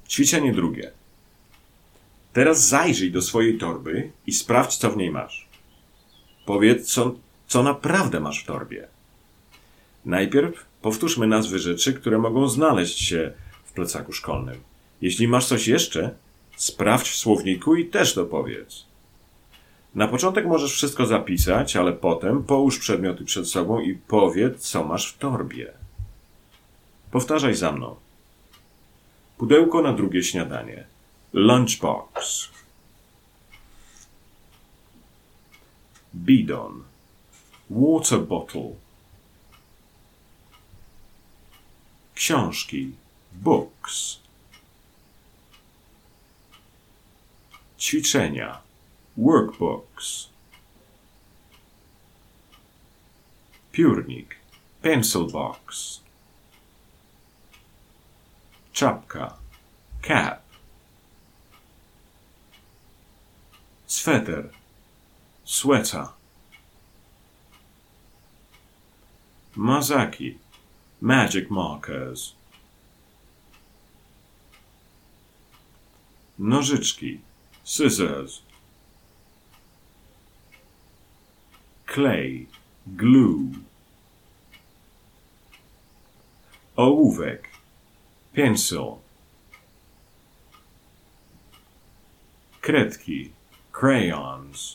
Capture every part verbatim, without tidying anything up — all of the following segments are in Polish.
Ćwiczenie drugie. Teraz zajrzyj do swojej torby i sprawdź, co w niej masz. Powiedz, co, co naprawdę masz w torbie. Najpierw powtórzmy nazwy rzeczy, które mogą znaleźć się w plecaku szkolnym. Jeśli masz coś jeszcze, sprawdź w słowniku i też dopowiedz. Na początek możesz wszystko zapisać, ale potem połóż przedmioty przed sobą i powiedz, co masz w torbie. Powtarzaj za mną. Pudełko na drugie śniadanie. Lunchbox. Bidon. Water bottle. Książki. Books. Ćwiczenia. Workbooks. Piórnik. Pencil box. Czapka. Cap. Sweter. Sweater. Mazaki. Magic markers. Nożyczki. Scissors. Clay. Glue. Ołówek. Pencil. Kredki. Crayons.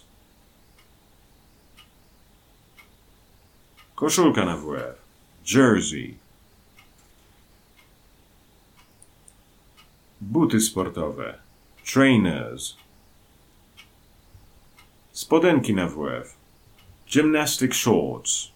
Koszulka na W F. Jersey. Buty sportowe. Trainers. Spodenki na W F. Gymnastic shorts.